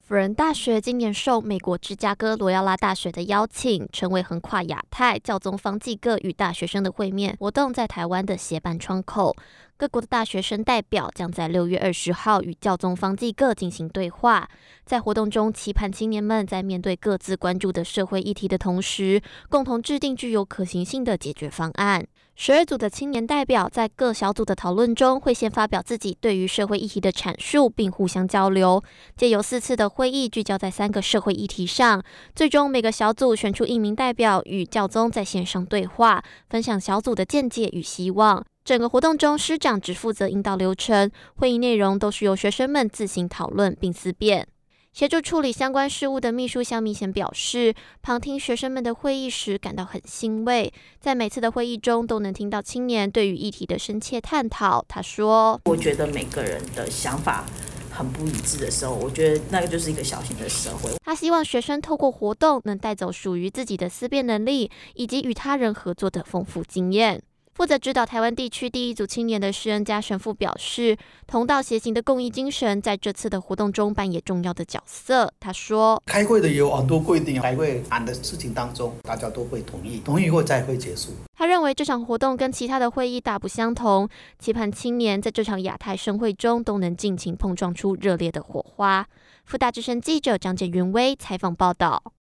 辅仁大学今年受美国芝加哥罗耀拉大学的邀请，成为横跨亚太教宗方济各与大学生的会面活动在台湾的协办窗口。各国的大学生代表将在6月20号与教宗方济各进行对话，在活动中期盼青年们在面对各自关注的社会议题的同时，共同制定具有可行性的解决方案。12组的青年代表在各小组的讨论中，会先发表自己对于社会议题的阐述，并互相交流。借由4次的会议聚焦在3个社会议题上，最终每个小组选出1名代表与教宗在线上对话，分享小组的见解与希望。整个活动中，师长只负责引导流程，会议内容都是由学生们自行讨论并思辨。协助处理相关事务的秘书肖明贤表示，旁听学生们的会议时感到很欣慰，在每次的会议中都能听到青年对于议题的深切探讨。他说：“ 我觉得每个人的想法很不一致的时候，我觉得那个就是一个小型的社会。” 他希望学生透过活动能带走属于自己的思辨能力，以及与他人合作的丰富经验。负责指导台湾地区第1组青年的施恩嘉神父表示，同道协行的公益精神在这次的活动中扮演重要的角色。他说：“ 开会的有很多规定，开会谈的事情当中，大家都会同意，同意后才会结束。” 他认为这场活动跟其他的会议大不相同，期盼青年在这场亚太盛会中都能尽情碰撞出热烈的火花。副大之声记者张简云威采访报道。